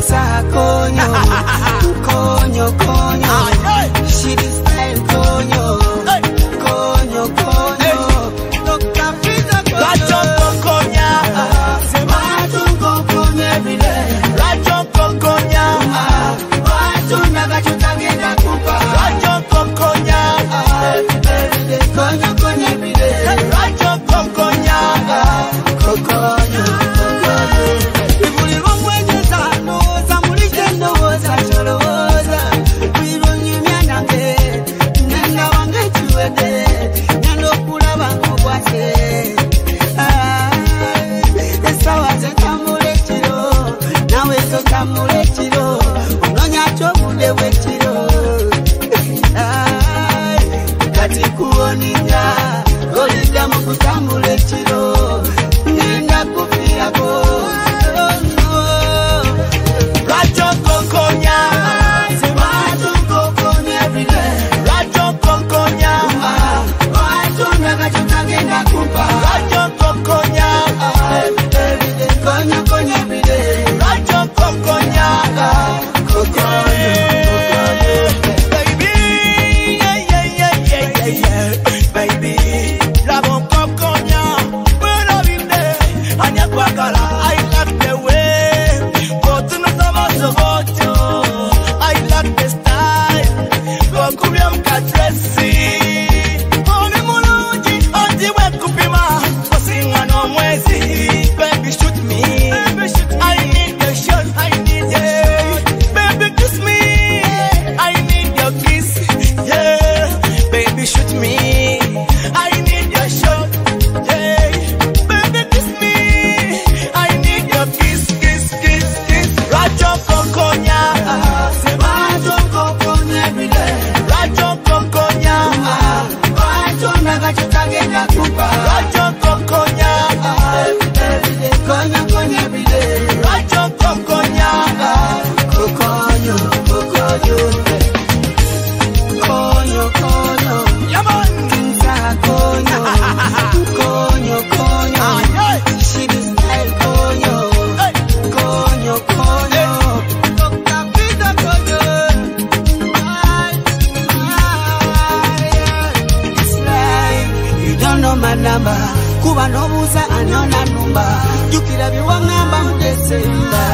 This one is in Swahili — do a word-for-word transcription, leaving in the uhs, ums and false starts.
Kinsa konyo, konyo konyo. She the style konyo, konyo konyo. Doctor Pizza konyo, konya. Watu konya every day. Rajo konya, watu nagachutagenda kupa. Rajo konya, konya konya every day. Rajo konya, konya. Tamulechiro, unonya chobude wechiro. Kati kuoninga, golida mukutambulechiro. Nenda kufia ko. Rajo kokonya, watu kokonya every day. Rajo kokonya, watu nagachutagenda kupa. Rajo kokonya, konya konya every day. Rajo kokonya, kokonya, baby, yeah yeah yeah yeah yeah yeah, baby, love kokonya, when I'm in there, anya kwakala, I like the way, but no sabotio botio, I like the style, kokuya mkadresi, oni mulungi, andi wekupima, wasinga no mwezi, baby shoot me, baby shoot me. I need the shot, I need the baby kiss me, I need your kiss, yeah, baby shoot me, I need your shot, yeah, baby kiss me, I need your kiss, kiss, kiss, kiss. Rajo kokonya, Rajo kokonya every day. Rajo kokonya, Rajo nagachutagenda kupa. Rajo kokonya, konya konya every day. Rajo kokonya, kokonyo, kokonyo, konyo konyo. Yaman, kinsa konyo, konyo konyo. She the style konyo, konyo konyo. Doctor Pizza konyo. It's like you don't know my number. Kuba no busa anona number. You kira biwangamba mudesenda.